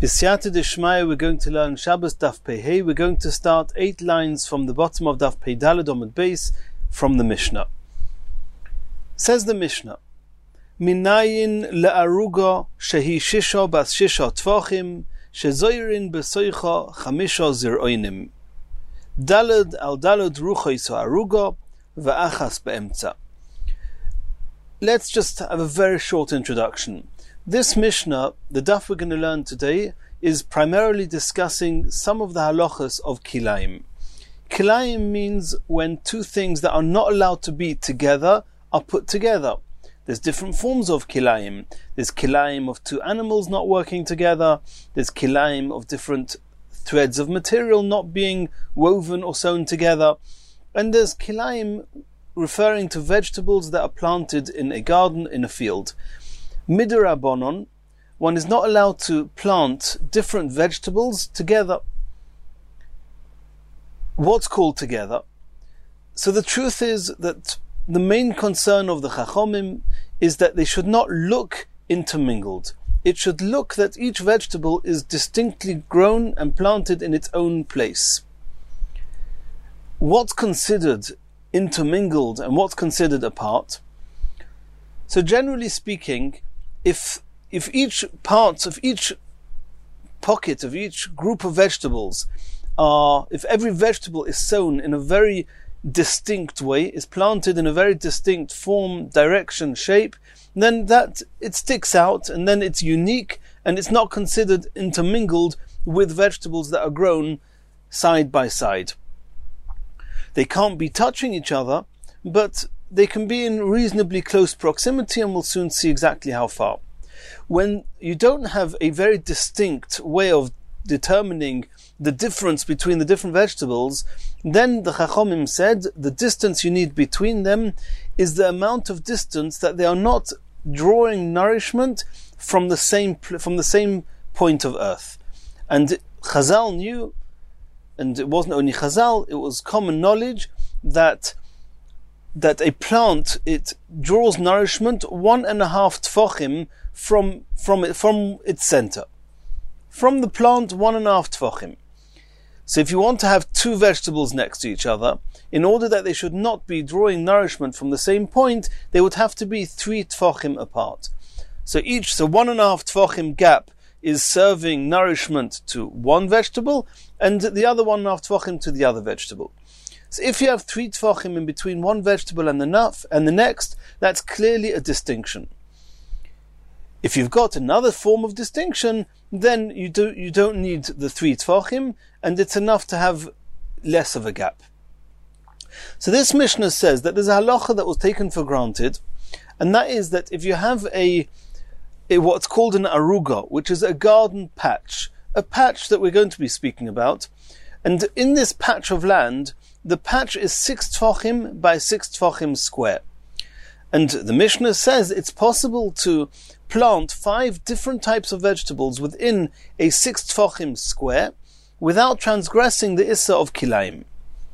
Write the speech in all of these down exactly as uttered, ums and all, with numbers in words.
B'siyata d'shmaya, we're going to learn Shabbos Daf Pei Hey. We're going to start eight lines from the bottom of Daf Pei Daled Amud Beis from the Mishnah. Says the Mishnah, Minayin le'aruga shehi shisha bas shisha tvachim shezoirin besoicha chamisha zir'oinim daled al daled ruchos ha'aruga va'achas be'emtza. Let's just have a very short introduction. This Mishnah, the daf we're going to learn today, is primarily discussing some of the halachas of kilayim. Kilayim means when two things that are not allowed to be together are put together. There's different forms of kilayim. There's kilayim of two animals not working together. There's kilayim of different threads of material not being woven or sewn together. And there's kilayim referring to vegetables that are planted in a garden, in a field. Midirabonon, one is not allowed to plant different vegetables together. What's called together? So the truth is that the main concern of the Chachomim is that they should not look intermingled. It should look that each vegetable is distinctly grown and planted in its own place. What's considered intermingled and what's considered apart? So generally speaking, if if each part of each pocket of each group of vegetables are, if every vegetable is sown in a very distinct way, is planted in a very distinct form, direction, shape, then that it sticks out and then it's unique and it's not considered intermingled with vegetables that are grown side by side. They can't be touching each other, but they can be in reasonably close proximity, and we'll soon see exactly how far. When you don't have a very distinct way of determining the difference between the different vegetables, then the Chachomim said the distance you need between them is the amount of distance that they are not drawing nourishment from the same from the same point of earth. And Chazal knew, and it wasn't only Chazal, it was common knowledge that that a plant, it draws nourishment one and a half tfachim from from it, from its center. From the plant, one and a half tfachim. So if you want to have two vegetables next to each other, in order that they should not be drawing nourishment from the same point, they would have to be three tfachim apart. So each, so one and a half tfachim gap is serving nourishment to one vegetable, and the other one and a half tfachim to the other vegetable. So if you have three tfachim in between one vegetable and the naf and the next, that's clearly a distinction. If you've got another form of distinction, then you do you don't need the three tfachim, and it's enough to have less of a gap. So this Mishnah says that there's a halacha that was taken for granted, and that is that if you have a, a what's called an aruga, which is a garden patch, a patch that we're going to be speaking about, and in this patch of land, the patch is six tfachim by six tfachim square. And the Mishnah says it's possible to plant five different types of vegetables within a six tfachim square without transgressing the issa of kilayim.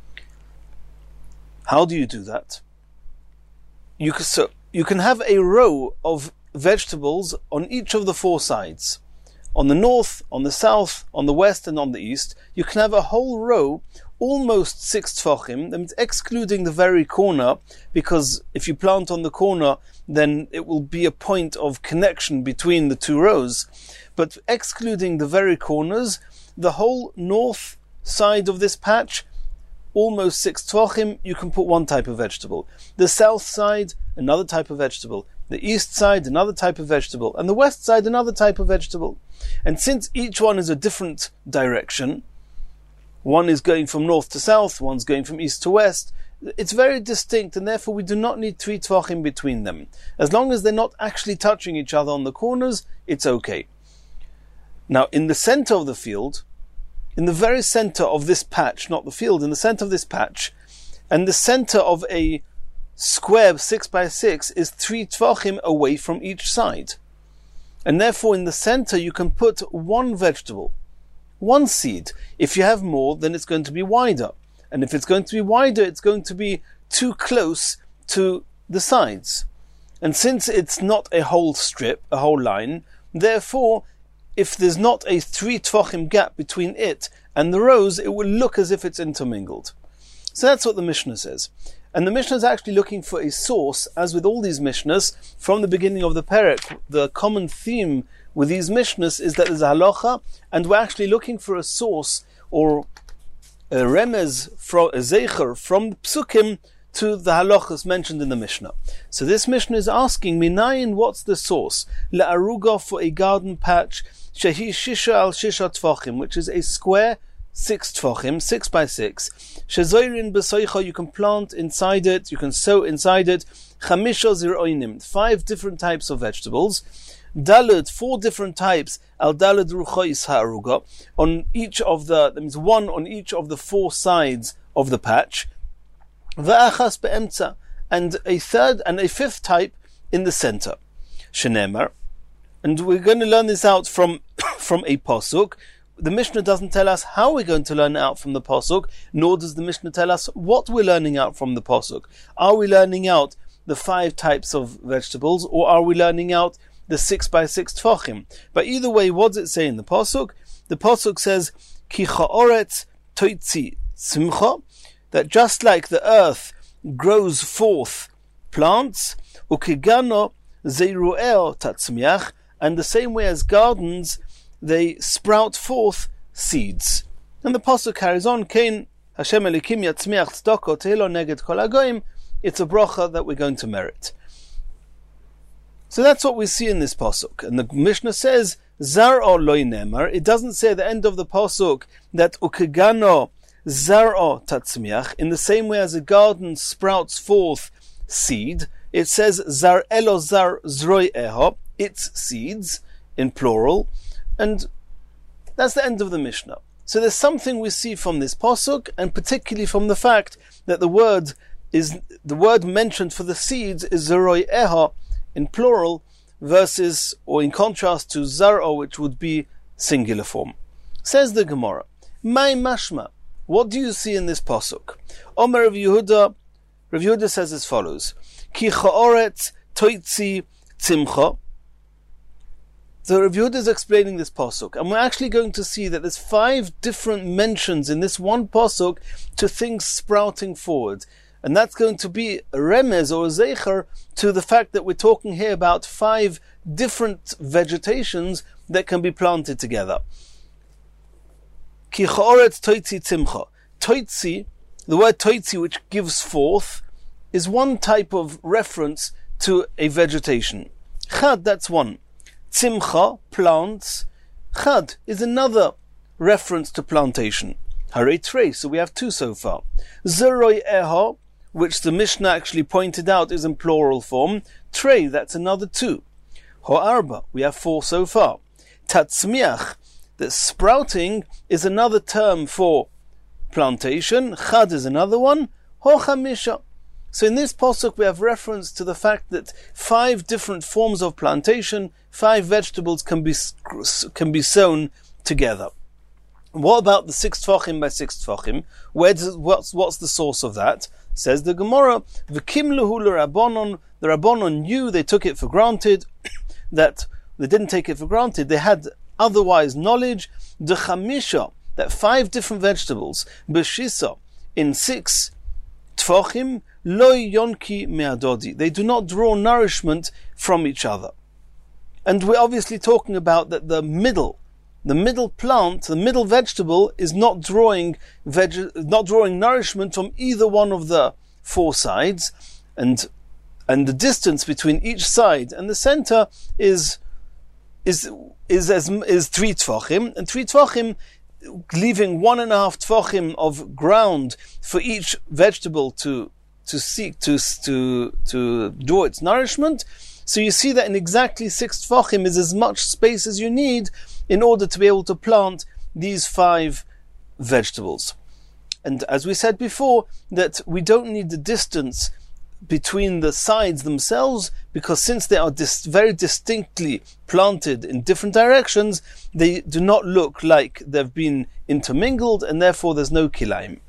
How do you do that? You can, so you can have a row of vegetables on each of the four sides. On the north, on the south, on the west, and on the east, you can have a whole row, almost six tfachim, that means excluding the very corner, because if you plant on the corner, then it will be a point of connection between the two rows. But excluding the very corners, the whole north side of this patch, almost six tfachim, you can put one type of vegetable. The south side, another type of vegetable. The east side, another type of vegetable. And the west side, another type of vegetable. And since each one is a different direction, one is going from north to south, one's going from east to west, it's very distinct, and therefore we do not need three tfachim between them. As long as they're not actually touching each other on the corners, it's okay. Now, in the center of the field, in the very center of this patch, not the field, in the center of this patch, and the center of a square six by six is three tfachim away from each side. And therefore in the center you can put one vegetable, one seed. If you have more, then it's going to be wider. And if it's going to be wider, it's going to be too close to the sides. And since it's not a whole strip, a whole line, therefore if there's not a three tefachim gap between it and the rows, it will look as if it's intermingled. So that's what the Mishnah says. And the Mishnah is actually looking for a source, as with all these Mishnahs, from the beginning of the Perek. The common theme with these Mishnahs is that there's a halacha, and we're actually looking for a source, or a remez, from, a zeicher, from the psukim to the halachas mentioned in the Mishnah. So this Mishnah is asking, Minayin, what's the source? La'aruga, for a garden patch, shehi shisha al shisha tfachim, which is a square, six tfachim, six by six. Shezoirin b'soicha, you can plant inside it, you can sow inside it. Chamisha zir'oinim, five different types of vegetables. Dalad, four different types. Al dalad ruchois ha'aruga, on each of the, that means one on each of the four sides of the patch. V'achas be'emtza, and a third and a fifth type in the center. Shenemar, and we're going to learn this out from from a pasuk. The Mishnah doesn't tell us how we're going to learn it out from the pasuk, nor does the Mishnah tell us what we're learning out from the pasuk. Are we learning out the five types of vegetables, or are we learning out the six by six tfachim? But either way, what does it say in the pasuk? The pasuk says, Ki cha'oretz toitzi tzimcha, that just like the earth grows forth plants, ukigano zeiru'el tatzmiach, and the same way as gardens, they sprout forth seeds. And the pasuk carries on, Kein Hashem Elikim yatzmiach tzedakah tehilo neged kol hagoyim, it's a bracha that we're going to merit. So that's what we see in this pasuk. And the Mishnah says, Zar'o loy nemar, it doesn't say at the end of the pasuk that ukigano Zar'o tatzmiach, in the same way as a garden sprouts forth seed, it says Zar'elo zar zroi'eho, its seeds, in plural, and that's the end of the Mishnah. So there's something we see from this pasuk, and particularly from the fact that the word is the word mentioned for the seeds is zroi'eho in plural, versus, or in contrast to Zar'o, which would be singular form. Says the Gemara, Mai mashma, what do you see in this pasuk? Omer Rav Yehuda, Rav Yehuda says as follows: Ki cha'oretz toitzi tzimcha. So Rav Yehuda is explaining this pasuk, and we're actually going to see that there's five different mentions in this one pasuk to things sprouting forward, and that's going to be a remez or a zeicher to the fact that we're talking here about five different vegetations that can be planted together. Ki cha'oretz toitzi tzimcha. Toitzi, the word toitzi, which gives forth, is one type of reference to a vegetation. Chad, that's one. Tzimcha, plants. Chad is another reference to plantation. Hare trei, so we have two so far. Zeroi eho, which the Mishnah actually pointed out is in plural form. Trei, that's another two. Ho'arba, we have four so far. Tatzmiach, that sprouting is another term for plantation. Chad is another one. Ho'chamisha. So in this pasuk we have reference to the fact that five different forms of plantation, five vegetables can be can be sown together. What about the six tfachim by six tfachim? Where does what's what's the source of that? Says the Gemara, V'kimluhu l'Rabbanon. The Rabbanon knew, they took it for granted, that they didn't take it for granted. They had otherwise knowledge. The chamisha, that five different vegetables, b'shisa, in six tfachim, lo yonki me'adodi. They do not draw nourishment from each other. And we're obviously talking about that the middle, the middle plant, the middle vegetable is not drawing veg- not drawing nourishment from either one of the four sides, and and the distance between each side and the center is is is as is three tfachim, and three tfachim, leaving one and a half tfachim of ground for each vegetable to to seek to to to draw its nourishment. So you see that in exactly six tfachim is as much space as you need in order to be able to plant these five vegetables. And as we said before, that we don't need the distance between the sides themselves, because since they are dis- very distinctly planted in different directions, they do not look like they've been intermingled, and therefore there's no kilaim.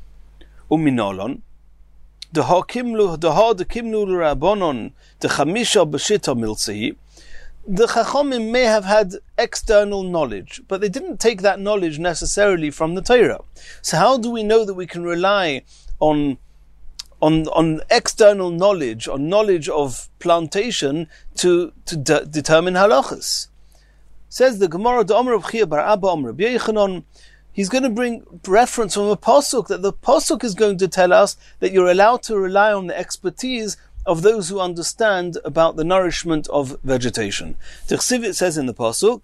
Uminolon, the ha kimlu the ha the kimlu rabbonon the chamisha b'shita milsehi. the Chachomim may have had external knowledge, but they didn't take that knowledge necessarily from the Torah. So how do we know that we can rely on on on external knowledge, on knowledge of plantation to to de- determine halachas? Says the Gemara, the Omer of Chia bar Abba Omer Rabbi Yechanan, he's going to bring reference from a pasuk that the pasuk is going to tell us that you're allowed to rely on the expertise of those who understand about the nourishment of vegetation. Tichsiv, it says in the pasuk,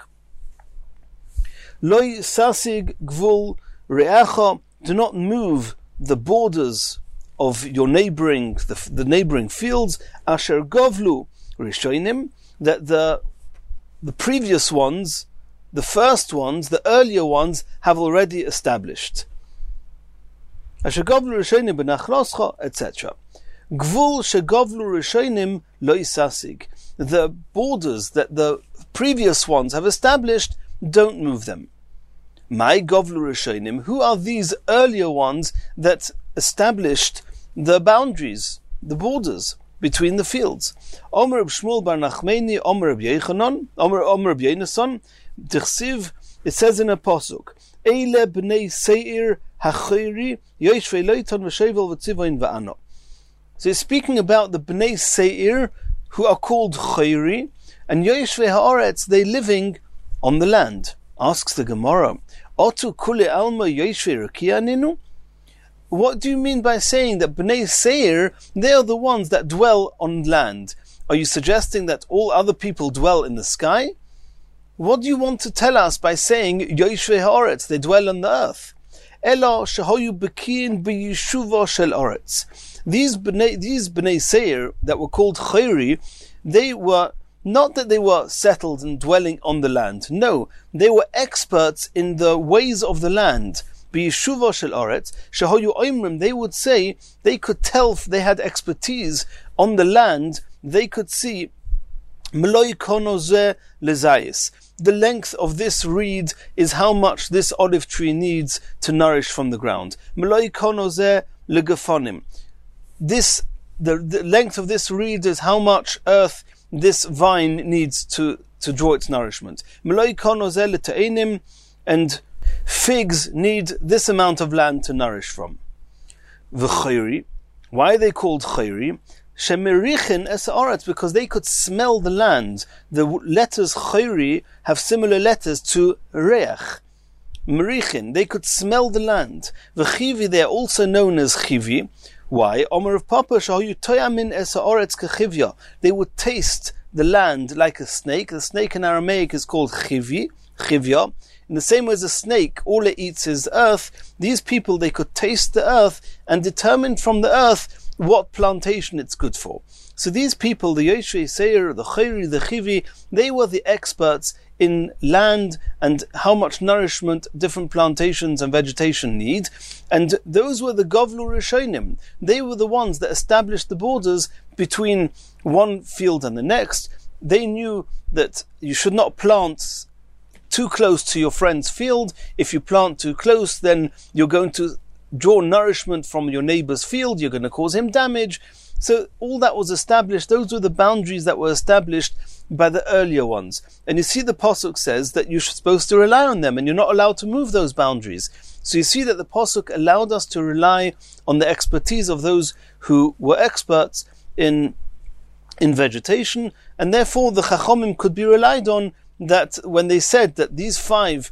Loi sasig gvul re'acha, do not move the borders of your neighboring, the, the neighboring fields, asher govlu rishonim, that the the previous ones, the first ones, the earlier ones have already established. Asher govlu rishonim benachloscha, et cetera. Gvul shegovlu rishonim lo isasig. The borders that the previous ones have established, don't move them. My govlu rishonim, who are these earlier ones that established the boundaries, the borders between the fields? Omer Reb Shmuel bar Nachmeni, Omer Reb Yechanan, Omer Omer Reb Yenason, Tichsiv, it says in a pasuk, Eile bnei Seir hachiri yoshvei loiton v'shevel v'tzivoin v'ano. So he's speaking about the Bnei Seir, who are called Chayri, and Yoshvei Haaretz, they living on the land. Asks the Gemara, Otu kule alma Yoshvei Rekianinu? What do you mean by saying that Bnei Seir, they are the ones that dwell on land? Are you suggesting that all other people dwell in the sky? What do you want to tell us by saying Yoshvei Haaretz, they dwell on the earth? Ela shehoyu bekin b'yishuva shel Haaretz. These Bnei, these Bnei Seir that were called Chayri, they were, not that they were settled and dwelling on the land. No, they were experts in the ways of the land. B'yeshuva shel Haaretz, shehoyu oimrim, they would say, they could tell, they had expertise on the land, they could see, Meloi konozeh lezayis. The length of this reed is how much this olive tree needs to nourish from the ground. Meloi konozeh legefonim. This, the, the length of this reed is how much earth this vine needs to, to draw its nourishment. And figs need this amount of land to nourish from. V'chayri, why are they called chayri? Shemerichin es haaretz, because they could smell the land. The letters chayri have similar letters to reach. Merichin, they could smell the land. V'chivi, they are also known as chivi. Why? Omer of Papa shahoyu toyamin es haaretz kechivya. They would taste the land like a snake. The snake in Aramaic is called chivi, chivya. In the same way as a snake, all it eats is earth. These people, they could taste the earth and determine from the earth what plantation it's good for. So these people, the Yoshvei Seir, the Chayri, the Chivi, they were the experts in land and how much nourishment different plantations and vegetation need. And those were the Govlu Rishonim. They were the ones that established the borders between one field and the next. They knew that you should not plant too close to your friend's field. If you plant too close, then you're going to draw nourishment from your neighbor's field. You're going to cause him damage. So all that was established, those were the boundaries that were established by the earlier ones. And you see the Pasuk says that you're supposed to rely on them and you're not allowed to move those boundaries. So you see that the Pasuk allowed us to rely on the expertise of those who were experts in, in vegetation, and therefore the Chachomim could be relied on, that when they said that these five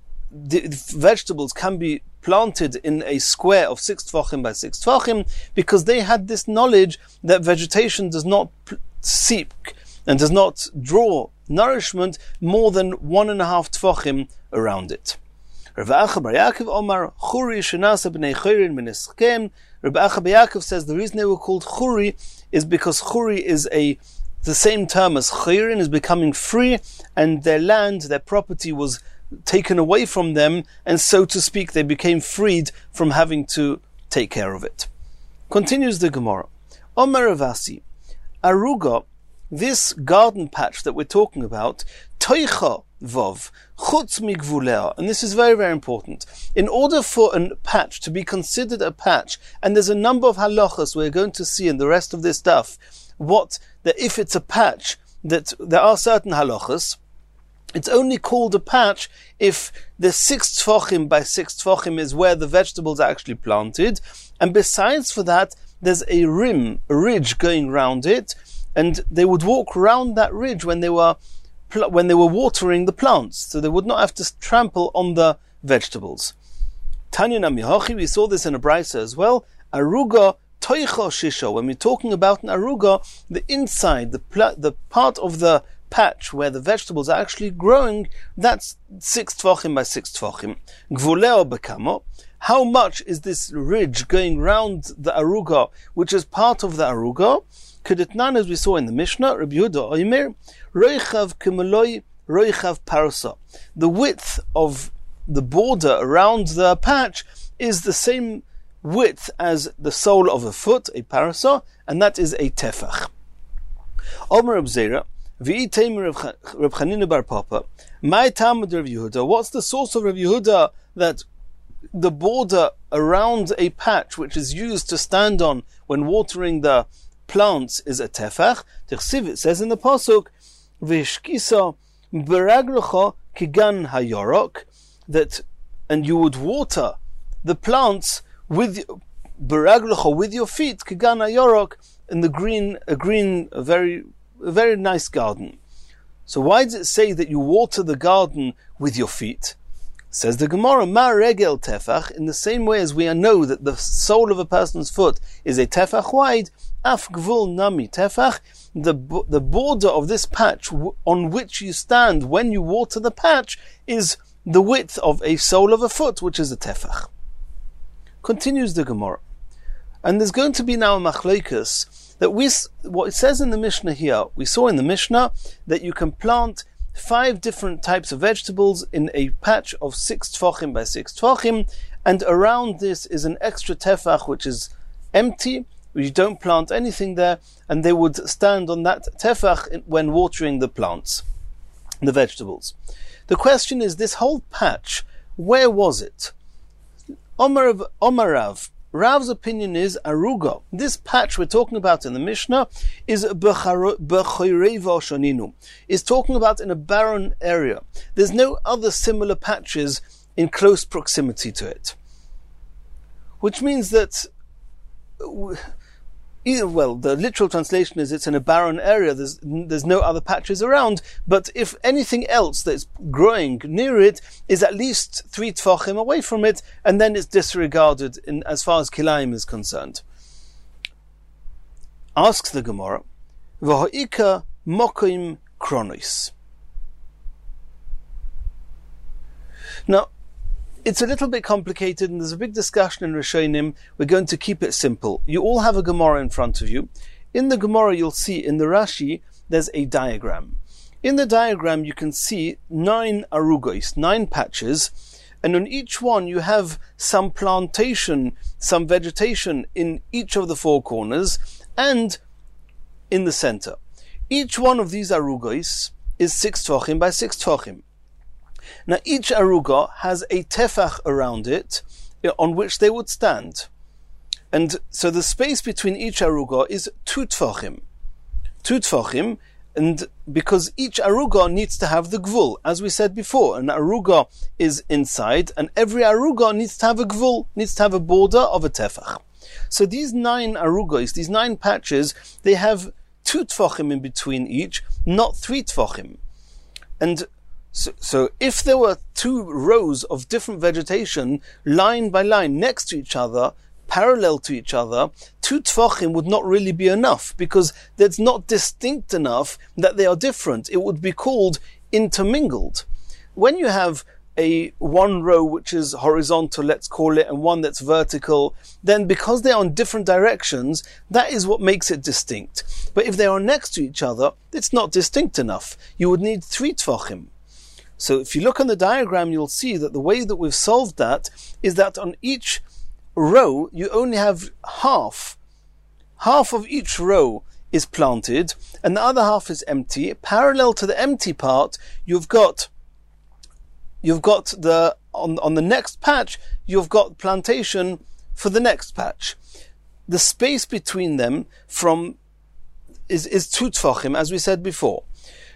vegetables can be planted in a square of six tfachim by six tfachim, because they had this knowledge that vegetation does not seek and does not draw nourishment more than one and a half tfachim around it. Rabbi Acha bar Yaakov Omar Churi shenasa b'nei Chayrin mineskem. Rabbi Acha bar Yaakov says the reason they were called Churi is because Churi is a the same term as Chayrin, is becoming free, and their land, their property was taken away from them, and so to speak, they became freed from having to take care of it. Continues the Gemara. Omer Ravasi, Aruga, this garden patch that we're talking about, Toicha Vov, Chutz Migvulea, and this is very, very important. In order for a patch to be considered a patch, and there's a number of halachas we're going to see in the rest of this stuff, what, that if it's a patch, that there are certain halachas. It's only called a patch if the six tfachim by six tfachim is where the vegetables are actually planted, and besides for that, there's a rim, a ridge going round it, and they would walk round that ridge when they were when they were watering the plants, so they would not have to trample on the vegetables. Tanya Namihachi, we saw this in a brisa as well. Aruga toicha shisha. When we're talking about an aruga, the inside, the pl- the part of the patch where the vegetables are actually growing, that's six tfachim by six tfachim. Gvuleo bekamo. How much is this ridge going round the aruga, which is part of the aruga? Kedetnan, as we saw in the Mishnah, Rabbi Yehuda Oimer, roichav kemeloi roichav parsa. The width of the border around the patch is the same width as the sole of a foot, a parasa, and that is a tefach. Omer Reb Zera, v'iteimer Reb Chanina bar Papa, my Talmud Reb Yehuda. What's the source of Reb Yehuda that the border around a patch which is used to stand on when watering the plants is a tefach? Tichsiv, it says in the pasuk, v'ishkisa beraglocha kigan hayorok, that and you would water the plants with beraglocha, with your feet, kigan hayorok, in the green, a green, a very, a very nice garden. So why does it say that you water the garden with your feet? Says the Gemara, ma regel tefach, in the same way as we know that the sole of a person's foot is a tefach wide, af gvul nami tefach, the the border of this patch on which you stand when you water the patch is the width of a sole of a foot, which is a tefach. Continues the Gemara, and there's going to be now a machlokes that we, what it says in the Mishnah here, we saw in the Mishnah that you can plant five different types of vegetables in a patch of six tfachim by six tfachim, and around this is an extra tefach which is empty, you don't plant anything there, and they would stand on that tefach when watering the plants, the vegetables. The question is, this whole patch, where was it? Omar Omarav, Rav's opinion is aruga. This patch we're talking about in the Mishnah is b'choyreva shoninu, is talking about in a barren area. There's no other similar patches in close proximity to it, which means that, well, the literal translation is it's in a barren area. There's there's no other patches around. But if anything else that's growing near it is at least three tfachim away from it, and then it's disregarded in as far as kilayim is concerned. Asks the Gemara, v'ha'ika mokim kronos. Now, it's a little bit complicated, and there's a big discussion in Rishonim. We're going to keep it simple. You all have a Gemara in front of you. In the Gemara, you'll see in the Rashi, there's a diagram. In the diagram, you can see nine arugos, nine patches, and on each one you have some plantation, some vegetation in each of the four corners, and in the center. Each one of these arugos is six tfachim by six tfachim. Now each aruga has a tefach around it on which they would stand. And so the space between each aruga is two tfachim. Two tfachim, and because each aruga needs to have the gvul. As we said before, an aruga is inside, and every aruga needs to have a gvul, needs to have a border of a tefach. So these nine arugos, these nine patches, they have two tfachim in between each, not three tfachim. And So, so if there were two rows of different vegetation, line by line, next to each other, parallel to each other, two tfachim would not really be enough, because that's not distinct enough that they are different. It would be called intermingled. When you have a one row which is horizontal, let's call it, and one that's vertical, then because they are in different directions, that is what makes it distinct. But if they are next to each other, it's not distinct enough. You would need three tfachim. So if you look on the diagram, you'll see that the way that we've solved that is that on each row, you only have half. Half of each row is planted, and the other half is empty. Parallel to the empty part, you've got, you've got the, on, on the next patch, you've got plantation for the next patch. The space between them from is, is two tfachim, as we said before.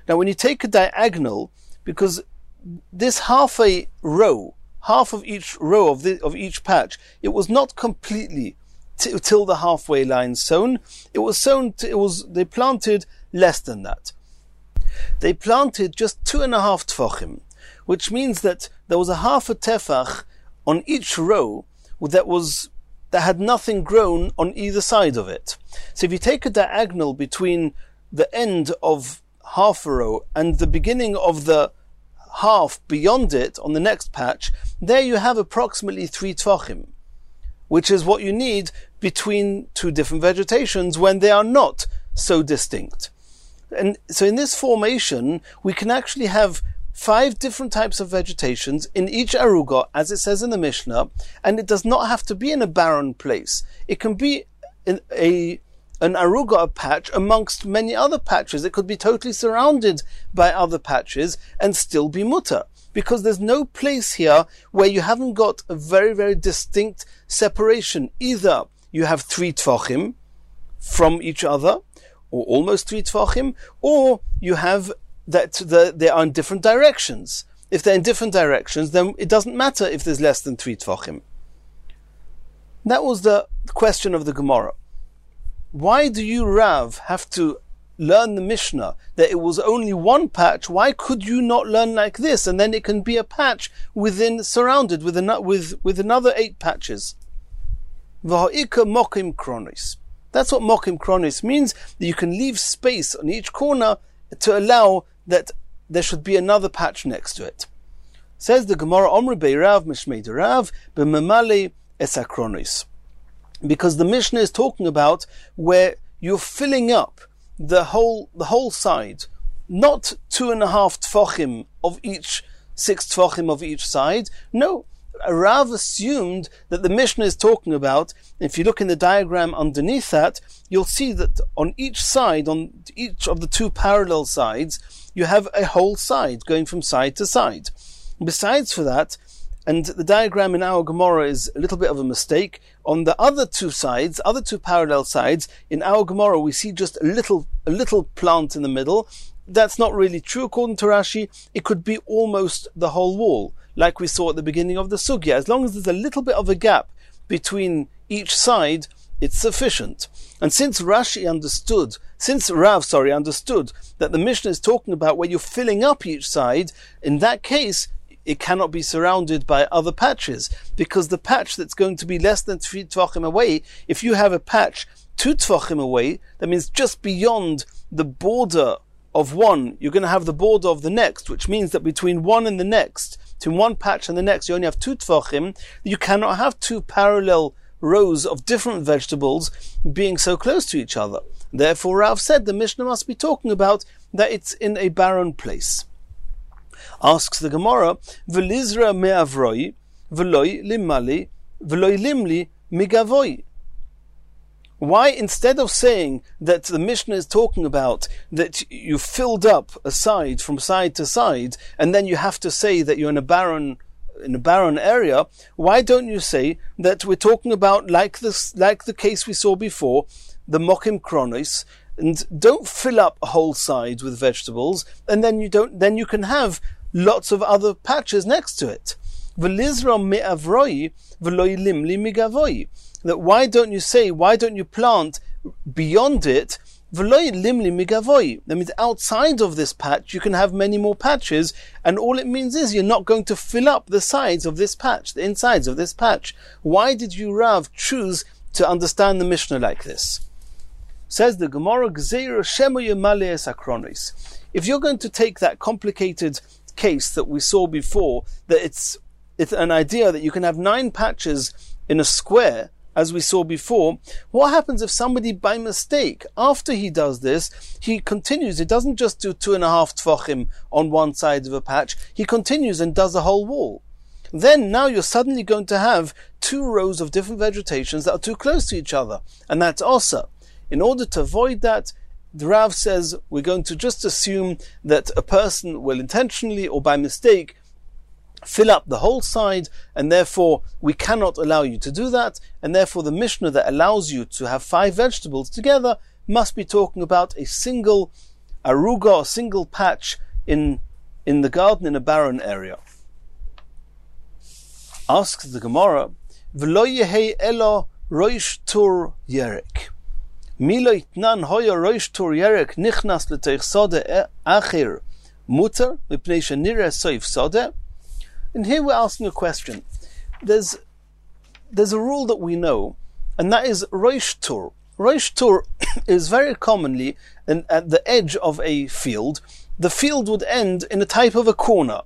Now when you take a diagonal, because this half a row, half of each row of the, of each patch, it was not completely t- till the halfway line sown. It was sown, t- it was, they planted less than that. They planted just two and a half tefachim, which means that there was a half a tefach on each row that was, that had nothing grown on either side of it. So if you take a diagonal between the end of half a row and the beginning of the half beyond it on the next patch, there you have approximately three tefachim, which is what you need between two different vegetations when they are not so distinct. And so in this formation, we can actually have five different types of vegetations in each aruga, as it says in the Mishnah, and it does not have to be in a barren place. It can be in a an aruga, a patch, amongst many other patches. It could be totally surrounded by other patches and still be mutter, because there's no place here where you haven't got a very, very distinct separation. Either you have three tefachim from each other, or almost three tefachim, or you have that the, they are in different directions. If they're in different directions, then it doesn't matter if there's less than three tefachim. That was the question of the Gemara. Why do you, Rav, have to learn the Mishnah that it was only one patch? Why could you not learn like this, and then it can be a patch within, surrounded with an, with with another eight patches? V'ha'ika mokim kronis. That's what mokim kronis means, that you can leave space on each corner to allow that there should be another patch next to it. Says the Gemara, Omri be'Rav mishmei Rav b'memale esakronis. Because the Mishnah is talking about where you're filling up the whole the whole side, not two and a half tefachim of each, six tefachim of each side. No, Rav assumed that the Mishnah is talking about, if you look in the diagram underneath that, you'll see that on each side, on each of the two parallel sides, you have a whole side going from side to side. Besides for that, and the diagram in our Gemara is a little bit of a mistake. On the other two sides, other two parallel sides, in our Gemara we see just a little, a little plant in the middle. That's not really true according to Rashi. It could be almost the whole wall, like we saw at the beginning of the Sugya. As long as there's a little bit of a gap between each side, it's sufficient. And since Rashi understood, since Rav, sorry, understood that the Mishnah is talking about where you're filling up each side, in that case, it cannot be surrounded by other patches, because the patch that's going to be less than three tvachim away, if you have a patch two tvachim away, that means just beyond the border of one, you're going to have the border of the next, which means that between one and the next, between one patch and the next, you only have two tvachim. You cannot have two parallel rows of different vegetables being so close to each other. Therefore, Rav said the Mishnah must be talking about that it's in a barren place. Asks the Gemara, V'lizra me'avroi, v'loi limali, v'loi limli migavoi. Why, instead of saying that the Mishnah is talking about that you filled up a side from side to side, and then you have to say that you're in a barren in a barren area, why don't you say that we're talking about like this, like the case we saw before, the mokim kronos, and don't fill up a whole side with vegetables, and then you don't, then you can have lots of other patches next to it. V'lizra me'avroi v'loi limli migavoi. That why don't you say, why don't you plant beyond it, v'loi limli migavoi? That means outside of this patch you can have many more patches, and all it means is you're not going to fill up the sides of this patch, the insides of this patch. Why did you, Rav, choose to understand the Mishnah like this? Says the Gemara, Gzeira shemo yemale esakronis. If you're going to take that complicated case that we saw before, that it's it's an idea that you can have nine patches in a square, as we saw before, what happens if somebody by mistake, after he does this, he continues, he doesn't just do two and a half tefachim on one side of a patch, he continues and does a whole wall. Then now you're suddenly going to have two rows of different vegetations that are too close to each other, and that's osa. In order to avoid that, the Rav says we're going to just assume that a person will intentionally or by mistake fill up the whole side, and therefore we cannot allow you to do that, and therefore the Mishnah that allows you to have five vegetables together must be talking about a single aruga, a single patch in in the garden in a barren area. Asks the Gemara, V'lo yehei elo roish tur yerek. Milo itnan hoya roish tur yerek nichnas l'teich sode achir muter mipnei shenireh soif sode. And here we're asking a question. There's there's a rule that we know, and that is roish tur. Roish tur is very commonly an, at the edge of a field. The field would end in a type of a corner.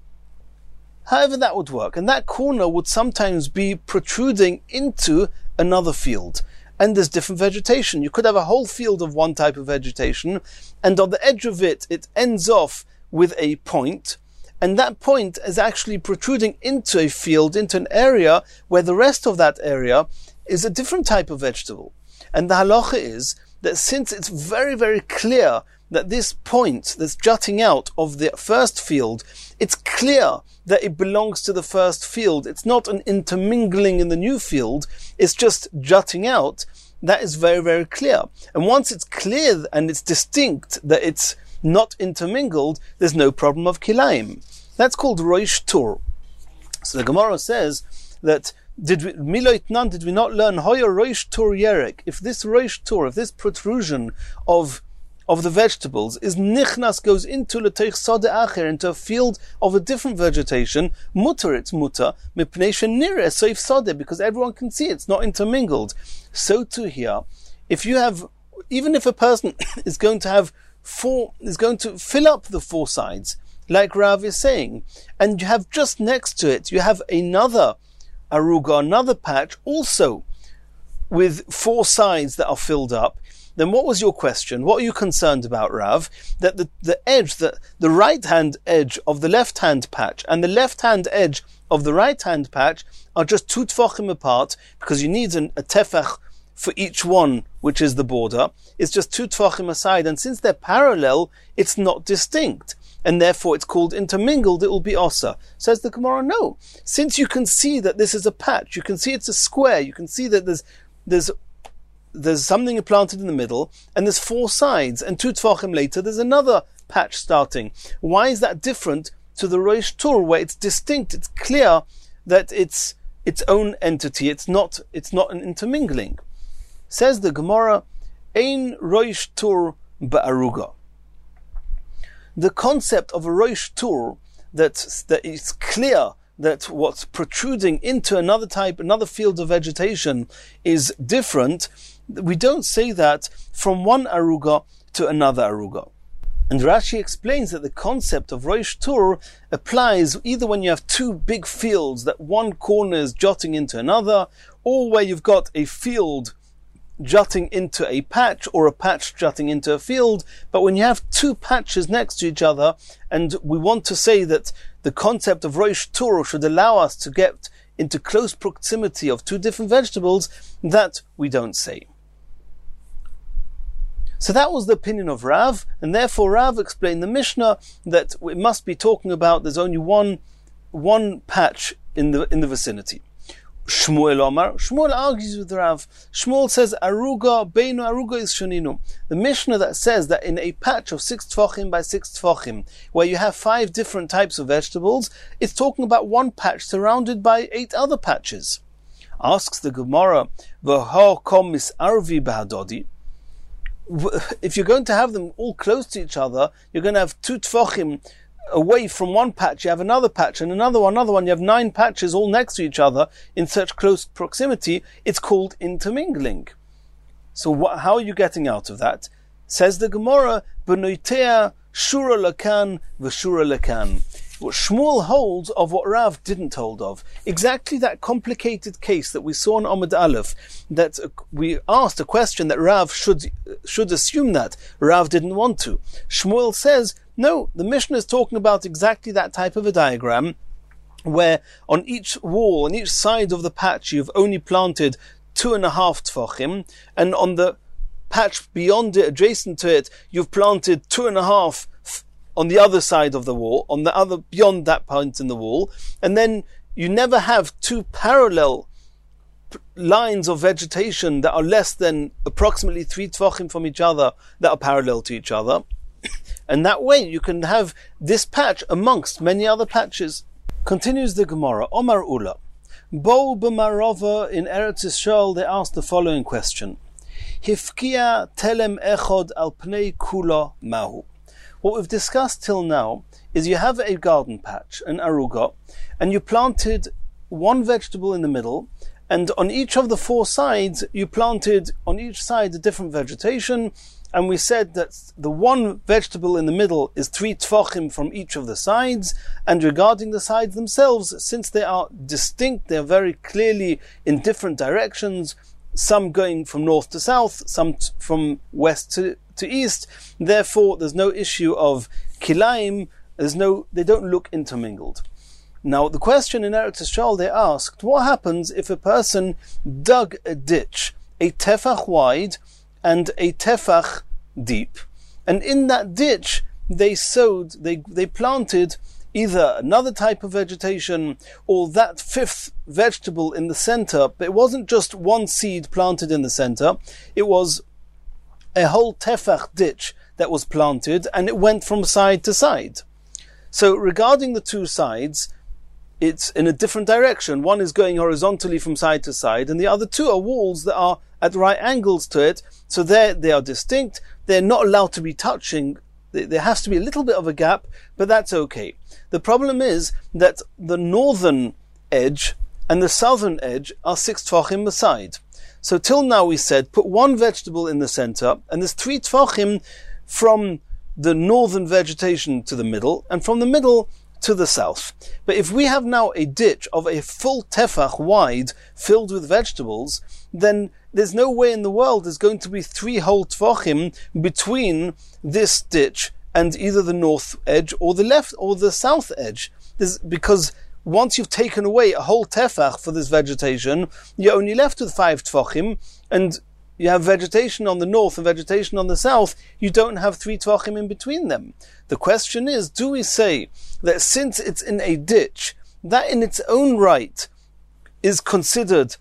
However that would work. And that corner would sometimes be protruding into another field. And there's different vegetation. You could have a whole field of one type of vegetation, and on the edge of it, it ends off with a point, and that point is actually protruding into a field, into an area where the rest of that area is a different type of vegetable. And the halacha is that since it's very, very clear that this point that's jutting out of the first field, it's clear that it belongs to the first field. It's not an intermingling in the new field. It's just jutting out. That is very, very clear. And once it's clear and it's distinct that it's not intermingled, there's no problem of kilayim. That's called roish tur. So the Gemara says that Did we, Miloit Nan, did we not learn Hoya Roish Tur Yerek? If this Roish Tur, if this protrusion of of the vegetables is nichnas, goes into l'teich sode acher, into a field of a different vegetation, mutter, it's mutter, mipnei shenireh soif sode, because everyone can see it's not intermingled. So too here, if you have, even if a person is going to have four, is going to fill up the four sides, like Rav is saying, and you have just next to it, you have another aruga, another patch, also with four sides that are filled up, then what was your question? What are you concerned about, Rav? That the, the edge, the, the right-hand edge of the left-hand patch and the left-hand edge of the right-hand patch are just two tefachim apart, because you need an, a tefach for each one, which is the border. It's just two tefachim aside, and since they're parallel, it's not distinct, and therefore it's called intermingled, it will be osa. Says the Gemara, no. Since you can see that this is a patch, you can see it's a square, you can see that there's there's there's something planted in the middle, and there's four sides, and two tefachim later there's another patch starting. Why is that different to the Roish Tur, where it's distinct, it's clear that it's its own entity, it's not it's not an intermingling? Says the Gemara, Ein Roish Tur ba'aruga. The concept of a Roish Tur, that that it's clear that what's protruding into another type, another field of vegetation is different, we don't say that from one aruga to another aruga. And Rashi explains that the concept of Roish Tur applies either when you have two big fields that one corner is jutting into another, or where you've got a field jutting into a patch, or a patch jutting into a field. But when you have two patches next to each other, and we want to say that the concept of Roish Tur should allow us to get into close proximity of two different vegetables, that we don't say. So that was the opinion of Rav, and therefore Rav explained the Mishnah that it must be talking about there's only one one patch in the in the vicinity. Shmuel Omar, Shmuel argues with Rav. Shmuel says aruga beinu aruga is shoninu. The Mishnah that says that in a patch of six tefachim by six tefachim, where you have five different types of vegetables, it's talking about one patch surrounded by eight other patches. Asks the Gemara, v'ho kom misarvi b'hadodi. If you're going to have them all close to each other, you're going to have two tefachim away from one patch, you have another patch, and another one, another one, you have nine patches all next to each other in such close proximity. It's called intermingling. So what, how are you getting out of that? Says the Gemara, B'noitea shura lakan v'shura lakan. What Shmuel holds of what Rav didn't hold of. Exactly that complicated case that we saw in Amud Aleph, that we asked a question that Rav should should assume that. Rav didn't want to. Shmuel says, no, the Mishnah is talking about exactly that type of a diagram, where on each wall, on each side of the patch, you've only planted two and a half tefachim, and on the patch beyond it, adjacent to it, you've planted two and a half on the other side of the wall, on the other, beyond that point in the wall, and then you never have two parallel p- lines of vegetation that are less than approximately three tefachim from each other that are parallel to each other. And that way you can have this patch amongst many other patches. Continues the Gemara, Omar Ula. Bo b'marova in Eretz Yisrael, they asked the following question. Hifkia telem echod al pnei kula mahu. What we've discussed till now is you have a garden patch, an aruga, and you planted one vegetable in the middle, and on each of the four sides you planted on each side a different vegetation, and we said that the one vegetable in the middle is three tfachim from each of the sides, and regarding the sides themselves, since they are distinct, they are very clearly in different directions, some going from north to south, some t- from west to, to east, therefore there's no issue of kilaim, there's no, they don't look intermingled. Now the question in Eretz Yisrael, they asked, what happens if a person dug a ditch, a tefach wide and a tefach deep, and in that ditch they sowed, they, they planted either another type of vegetation or that fifth vegetable in the center, but it wasn't just one seed planted in the center, it was a whole tefach ditch that was planted, and it went from side to side. So regarding the two sides, it's in a different direction. One is going horizontally from side to side, and the other two are walls that are at right angles to it, so there they are distinct. They're not allowed to be touching. There has to be a little bit of a gap, but that's okay. The problem is that the northern edge and the southern edge are six tfachim aside. So till now we said put one vegetable in the center, and there's three tfachim from the northern vegetation to the middle, and from the middle to the south. But if we have now a ditch of a full tefach wide filled with vegetables, then there's no way in the world there's going to be three whole tefachim between this ditch and either the north edge or the left or the south edge. There's, because once you've taken away a whole tefach for this vegetation, you're only left with five tefachim, and you have vegetation on the north and vegetation on the south, you don't have three tefachim in between them. The question is, do we say that since it's in a ditch, that in its own right is considered,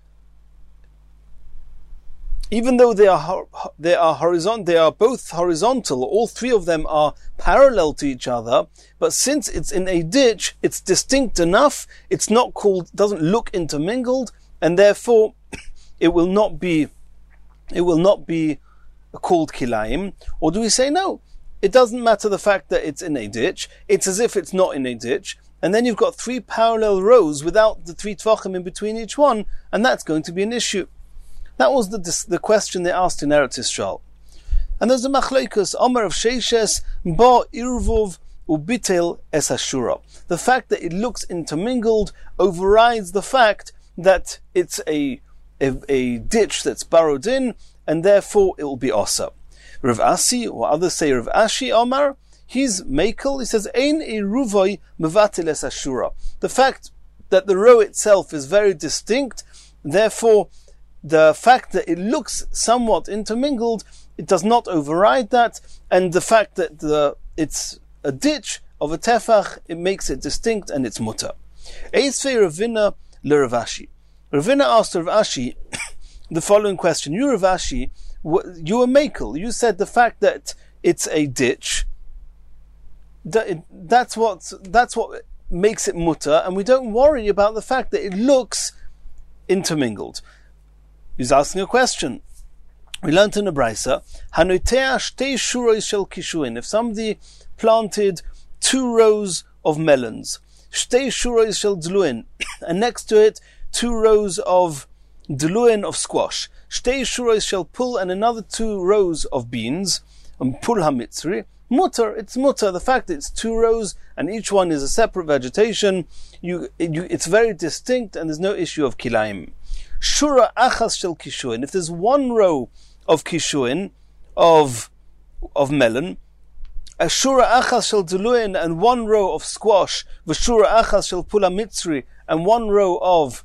even though they are they are horizontal, they are both horizontal, all three of them are parallel to each other, but since it's in a ditch, it's distinct enough, it's not called, doesn't look intermingled, and therefore it will not be it will not be called kilayim? Or do we say no? It doesn't matter the fact that it's in a ditch, it's as if it's not in a ditch, and then you've got three parallel rows without the three tvachim in between each one, and that's going to be an issue. That was the the question they asked in Eretz Yisrael. And there's a machlokes, Omer of Sheishes, Ba Irvuv Ubitel Es Ashura. The fact that it looks intermingled overrides the fact that it's a A, a ditch that's burrowed in, and therefore it will be osa. Rav Asi, or others say Rav Ashi Omar, he's Makel, he says, Ein Iruvoi Mevatil Es Ashura. The fact that the row itself is very distinct, therefore the fact that it looks somewhat intermingled, it does not override that, and the fact that the it's a ditch of a tefach, it makes it distinct and it's mutter. Eisvei Ravina le Rav Ashi. Ravina asked Rav Ashi the following question. You, Rav Ashi, you were makel. You said the fact that it's a ditch, that that's what that's what makes it mutter, and we don't worry about the fact that it looks intermingled. He's asking a question. We learned in the Brisa, Hanotea shtei shuros shel kishuin. If somebody planted two rows of melons, shtei shuros shel dluin, and next to it two rows of dluin of squash, shtei shuros shel pul, and another two rows of beans, and pul hamitzri, mutter, it's mutter. The fact that it's two rows and each one is a separate vegetation, you, you it's very distinct and there's no issue of kilaim. Shura achas shel kishuin. If there's one row of kishuin, of of melon, a shura achas shel dluin, and one row of squash, v'shura achas shel pul hamitzri, and one row of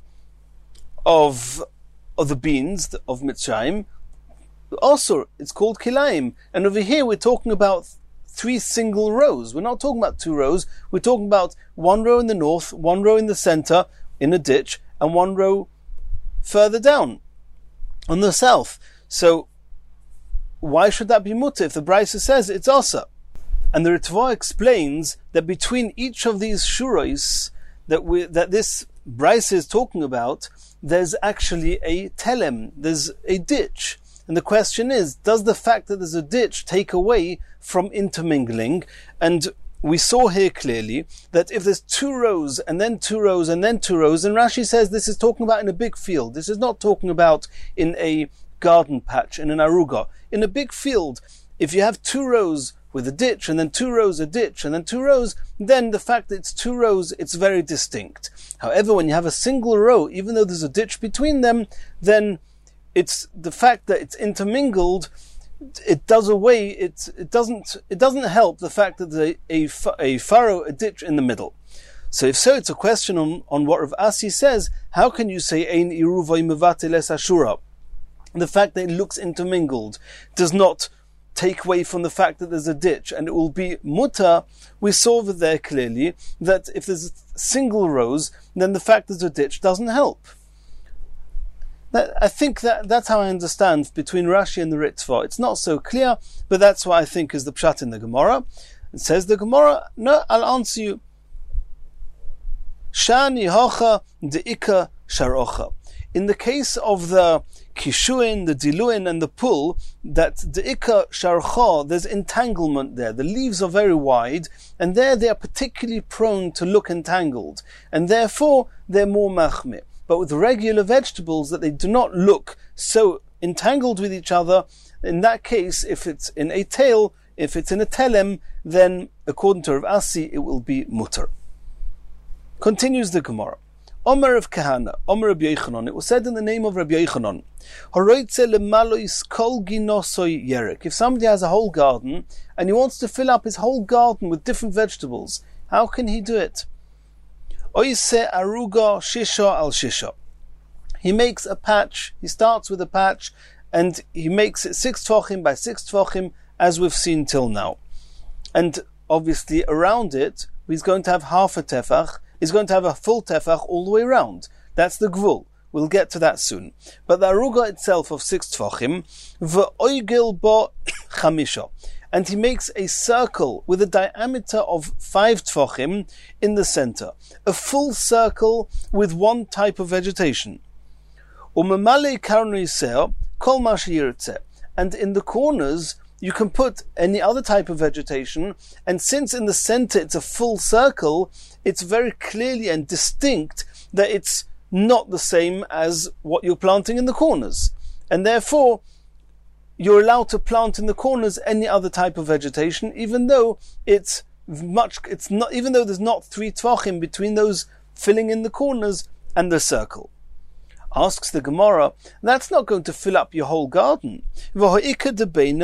of of the beans of Mitzrayim, also it's called kilaim. And over here we're talking about three single rows. We're not talking about two rows. We're talking about one row in the north, one row in the center in a ditch, and one row further down on the south. So why should that be mutter if the Brisa says it's asa? And the Ritva explains that between each of these shuros that we, that this Brisa is talking about, there's actually a telem, there's a ditch. And the question is, does the fact that there's a ditch take away from intermingling? And we saw here clearly that if there's two rows and then two rows and then two rows, and Rashi says this is talking about in a big field. This is not talking about in a garden patch, in an aruga. In a big field, if you have two rows with a ditch and then two rows a ditch and then two rows, then the fact that it's two rows, it's very distinct. However, when you have a single row, even though there's a ditch between them, then it's the fact that it's intermingled, it does away, it, it doesn't it doesn't help the fact that there's a, a, a furrow, a ditch in the middle. So if so, it's a question on, on what Rav Asi says, how can you say Ein Iruvay Mevatel Es Ashura? The fact that it looks intermingled does not take away from the fact that there's a ditch, and it will be mutter. We saw over there clearly that if there's single rows, then the fact there's a ditch doesn't help. That, I think that that's how I understand between Rashi and the Ritva. It's not so clear, but that's what I think is the pshat in the Gemara. It says the Gemara, no, I'll answer you. Shani hocha deika sharocha. In the case of the kishuin, the diluin, and the pull, that the ikka sharcha, there's entanglement there. The leaves are very wide, and there they are particularly prone to look entangled, and therefore they're more machmir. But with regular vegetables, that they do not look so entangled with each other, in that case, if it's in a tail, if it's in a telem, then according to Rav Asi, it will be mutter. Continues the Gemara. Omer of Kahana, Omer Rabbi Yochanan. It was said in the name of Rabbi Yochanan, if somebody has a whole garden and he wants to fill up his whole garden with different vegetables, how can he do it? Oise aruga shisha al shisha. He makes a patch, he starts with a patch, and he makes it six tefachim by six tefachim, as we've seen till now. And obviously around it, he's going to have half a tefach, he's going to have a full tefach all the way around. That's the gvul. We'll get to that soon. But the aruga itself of six tefachim, v'oigil bo chamisha. And he makes a circle with a diameter of five tefachim in the center. A full circle with one type of vegetation. Umemale karniseh kol ma sheyirtzeh. And in the corners, you can put any other type of vegetation, and since in the center it's a full circle, it's very clearly and distinct that it's not the same as what you're planting in the corners. And therefore, you're allowed to plant in the corners any other type of vegetation, even though it's much, it's not, even though there's not three tvachim between those filling in the corners and the circle. Asks the Gemara, that's not going to fill up your whole garden. We said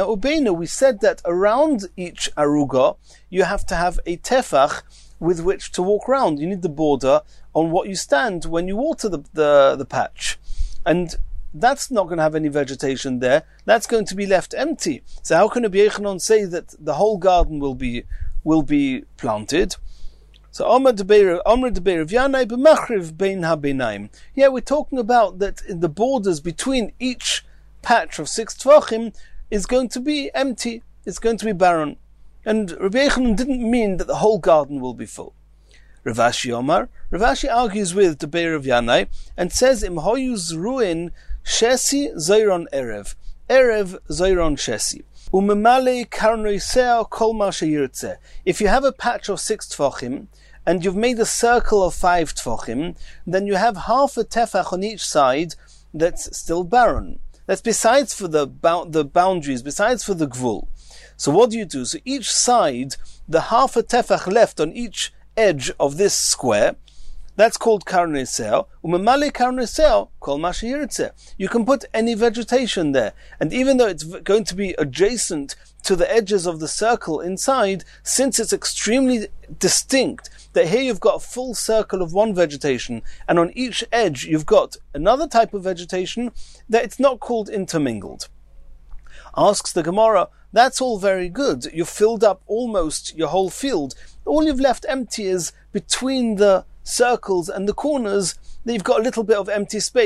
that around each aruga, you have to have a tefach with which to walk around. You need the border on what you stand when you water the, the, the patch. And that's not going to have any vegetation there. That's going to be left empty. So how can Rabbi Yochanan say that the whole garden will be will be planted? So Amr Debeir Amr Debeir V'yanai b'machriv bein habeinaim. Yeah, we're talking about that in the borders between each patch of six tvachim is going to be empty. It's going to be barren. And Rabbi Yochanan didn't mean that the whole garden will be full. Rav Ashi Omar, Rav Ashi argues with Debeir V'yanai and says Im hoyuz ruin shesi zayron erev erev zayron shesi. Umemale karnoiseo kol ma sheyirtzeh. If you have a patch of six tefachim and you've made a circle of five tefachim, then you have half a tefach on each side that's still barren. That's besides for the bou- the boundaries, besides for the gvul. So what do you do? So each side, the half a tefach left on each edge of this square, that's called karneseo. Umemale karneseo kol ma sheyirtzeh. You can put any vegetation there, and even though it's going to be adjacent to the edges of the circle inside, since it's extremely distinct, that here you've got a full circle of one vegetation, and on each edge you've got another type of vegetation, that it's not called intermingled. Asks the Gemara, that's all very good. You've filled up almost your whole field. All you've left empty is between the circles and the corners, that you've got a little bit of empty space,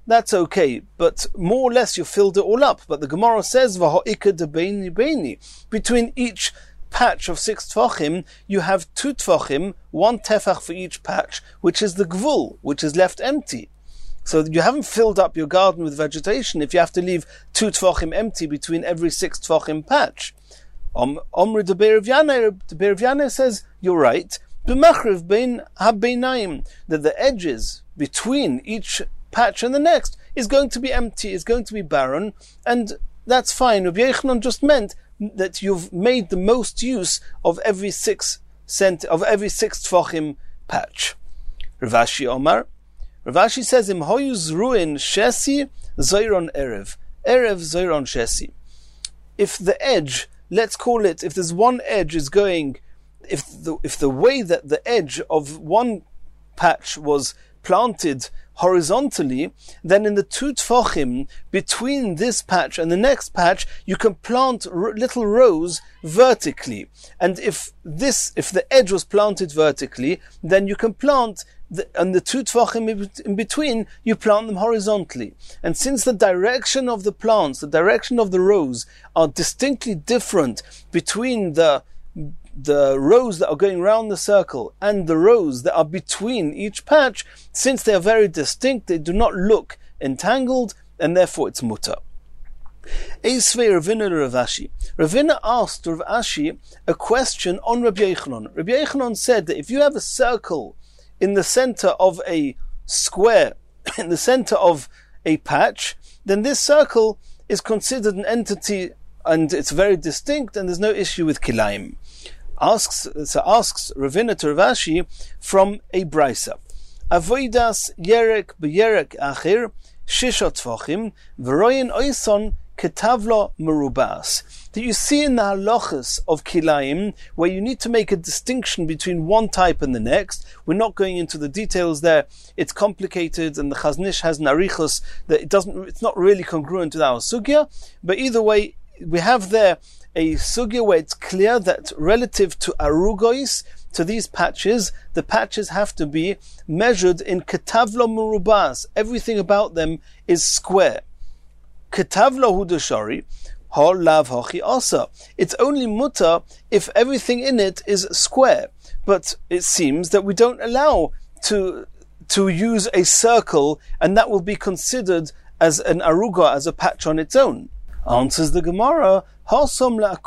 that's okay, but more or less you filled it all up. But the Gemara says, V'ha'ika debeini beini. Between each patch of six tefachim, you have two tefachim, one tefach for each patch, which is the gvul, which is left empty. So you haven't filled up your garden with vegetation if you have to leave two tefachim empty between every six tefachim patch. Omri de Be'er V'yaneh, the Be'er V'yaneh says, you're right, b'machriv bein ha'beinayim, that the edges between each patch and the next is going to be empty, is going to be barren, and that's fine. Rabbi Yochanan just meant that you've made the most use of every six cent of every six tefachim patch. Rav Ashi Omar, Rav Ashi says, Im hoyu zruin shesi zoiron erev, erev zoiron shesi. If the edge, let's call it, if there's one edge is going, if the if the way that the edge of one patch was planted horizontally, then in the two tefachim between this patch and the next patch, you can plant r- little rows vertically. And if this, if the edge was planted vertically, then you can plant the, and the two tefachim in between, you plant them horizontally. And since the direction of the plants, the direction of the rows are distinctly different between the the rows that are going round the circle and the rows that are between each patch, since they are very distinct, they do not look entangled, and therefore it's mutter. Eisvei Ravina Rav Ashi. Ravina asked Rav Ashi a question on Rabbi Yochanan. Rabbi Yochanan said that if you have a circle in the center of a square, in the center of a patch, then this circle is considered an entity and it's very distinct and there's no issue with kilayim. Asks, so asks Ravina to Rav Ashi from a brisa. Avoidas yerek b'yerek achir shisha tfachim v'royin oison ketavlo merubas. That you see in the halachas of kilayim where you need to make a distinction between one type and the next. We're not going into the details there. It's complicated, and the Chazon Ish has narichos that it doesn't. It's not really congruent with our sugya. But either way, we have there a sugya where it's clear that relative to arugois, to these patches, the patches have to be measured in ketavlo merubas. Everything about them is square. Ketavlo hudashari, hol lav hochi asa. It's only mutter if everything in it is square. But it seems that we don't allow to to use a circle, and that will be considered as an aruga, as a patch on its own. Answers the Gemara, the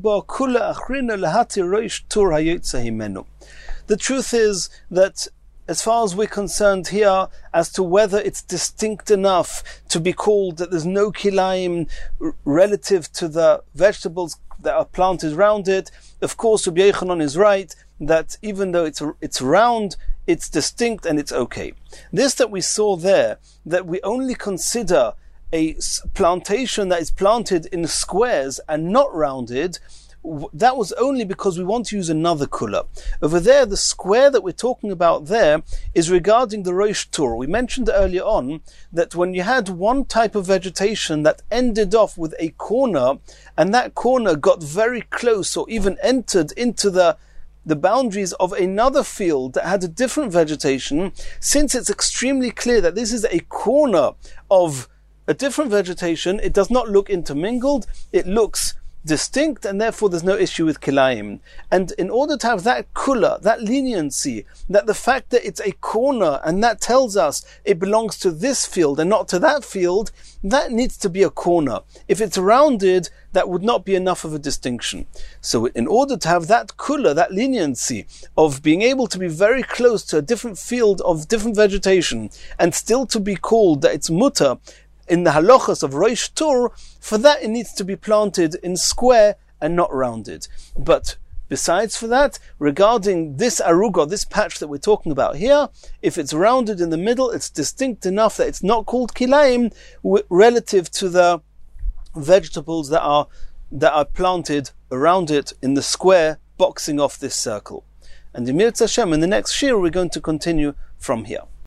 truth is that as far as we're concerned here as to whether it's distinct enough to be called that there's no kilayim r- relative to the vegetables that are planted round it, of course Rabbi Yochanan is right that even though it's it's round, it's distinct and it's okay. This that we saw there, that we only consider a plantation that is planted in squares and not rounded, that was only because we want to use another kula. Over there, the square that we're talking about there is regarding the Rosh Tur. We mentioned earlier on that when you had one type of vegetation that ended off with a corner, and that corner got very close or even entered into the the boundaries of another field that had a different vegetation, since it's extremely clear that this is a corner of a different vegetation, it does not look intermingled, it looks distinct, and therefore there's no issue with kilayim. And in order to have that kula, that leniency, that the fact that it's a corner and that tells us it belongs to this field and not to that field, that needs to be a corner. If it's rounded, that would not be enough of a distinction. So in order to have that kula, that leniency of being able to be very close to a different field of different vegetation and still to be called that it's mutter, in the halachas of Rosh Tur, for that it needs to be planted in square and not rounded. But besides for that, regarding this aruga, this patch that we're talking about here, if it's rounded in the middle, it's distinct enough that it's not called kilayim w- relative to the vegetables that are that are planted around it in the square, boxing off this circle. And in Mirz Hashem, in the next shir, we're going to continue from here.